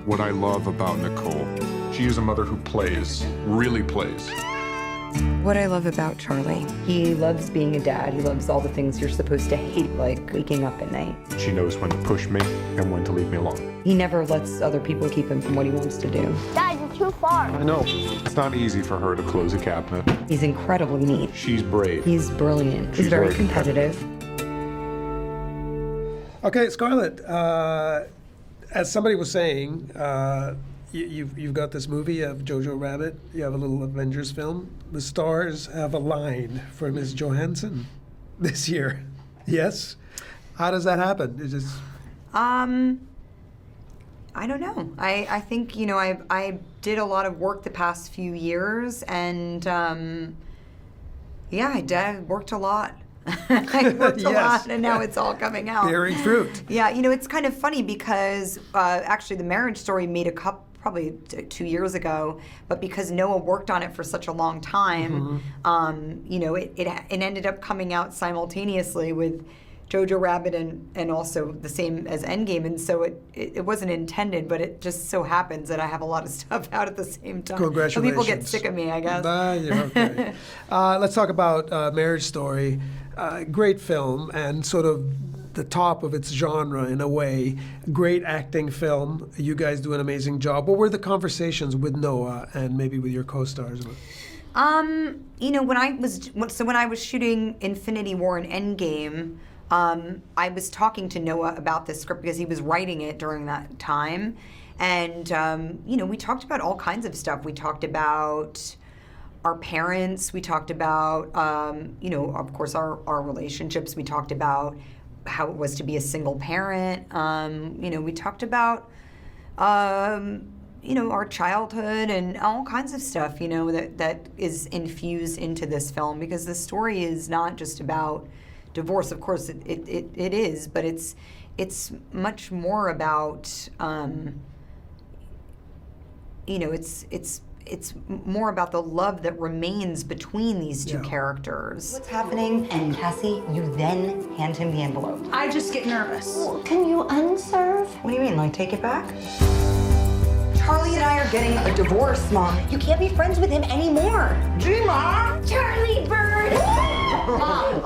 what I love about Nicole. She is a mother who plays, really plays. What I love about Charlie, he loves being a dad. He loves all the things you're supposed to hate, like waking up at night. She knows when to push me and when to leave me alone. He never lets other people keep him from what he wants to do. Dad, you're too far. I know. It's not easy for her to close a cabinet. He's incredibly neat. She's brave. He's brilliant. She's He's very very competitive. Okay, Scarlett, as somebody was saying, you've got this movie of Jojo Rabbit. You have a little Avengers film. The stars have aligned for Ms. Johansson this year. Yes? How does that happen? It just... I don't know. I think, you know, I did a lot of work the past few years, and yeah, I worked a lot. I worked a lot, and now it's all coming out. Bearing fruit. Yeah, you know, it's kind of funny because actually the Marriage Story made a couple, probably 2 years ago, but because Noah worked on it for such a long time, you know, it ended up coming out simultaneously with Jojo Rabbit and also the same as Endgame, and so it wasn't intended, but it just so happens that I have a lot of stuff out at the same time. Congratulations. So people get sick of me, I guess. You're okay. Let's talk about Marriage Story. Great film and sort of the top of its genre in a way. Great acting film. You guys do an amazing job. What were the conversations with Noah and maybe with your co-stars? You know, when I was shooting Infinity War and Endgame, I was talking to Noah about this script because he was writing it during that time. And, you know, we talked about all kinds of stuff. We talked about our parents. We talked about, you know, of course, our relationships. We talked about how it was to be a single parent. You know, we talked about, you know, our childhood and all kinds of stuff, you know, that is infused into this film, because the story is not just about divorce. Of course, it is, but it's much more about, you know, it's more about the love that remains between these two characters. What's happening? And Cassie, you then hand him the envelope. I just get nervous. Can you unserve? What do you mean, like take it back? Charlie and I are getting a divorce, Mom. You can't be friends with him anymore. Gee, Mom! Charlie Bird! Mom.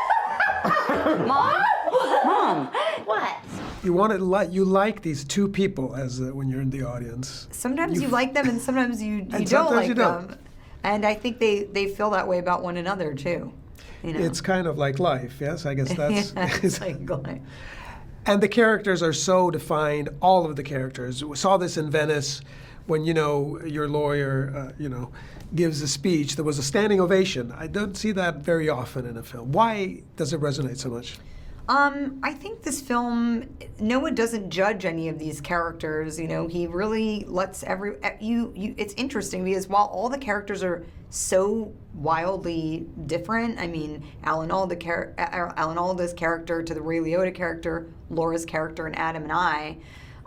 Mom? Mom. What? You like these two people as when you're in the audience. Sometimes you like them and sometimes you don't sometimes like you don't. them. And I think they feel that way about one another too. You know? It's kind of like life, yes? I guess that's... It's like life. And the characters are so defined, all of the characters. We saw this in Venice when, you know, your lawyer, you know, gives a speech. There was a standing ovation. I don't see that very often in a film. Why does it resonate so much? I think this film, Noah doesn't judge any of these characters. You know, he really lets it's interesting because while all the characters are so wildly different, I mean, Alan Alda's character to the Ray Liotta character, Laura's character, and Adam and I,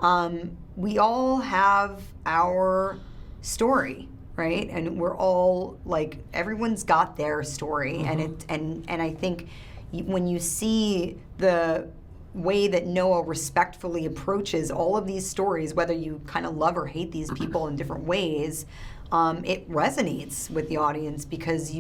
we all have our story, right? And we're all like, everyone's got their story, and I think when you see the way that Noah respectfully approaches all of these stories, whether you kind of love or hate these people in different ways, it resonates with the audience because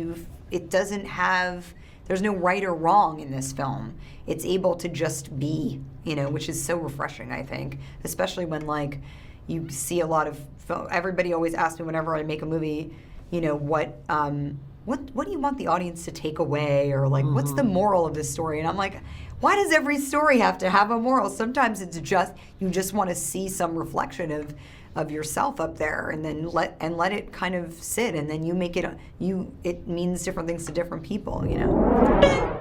there's no right or wrong in this film. It's able to just be, you know, which is so refreshing, I think, especially when like you see a lot of everybody always asks me whenever I make a movie, you know, what do you want the audience to take away, or like what's the moral of this story? And I'm like, why does every story have to have a moral? Sometimes it's just you just want to see some reflection of yourself up there, and then let it kind of sit, and then you make it means different things to different people, you know.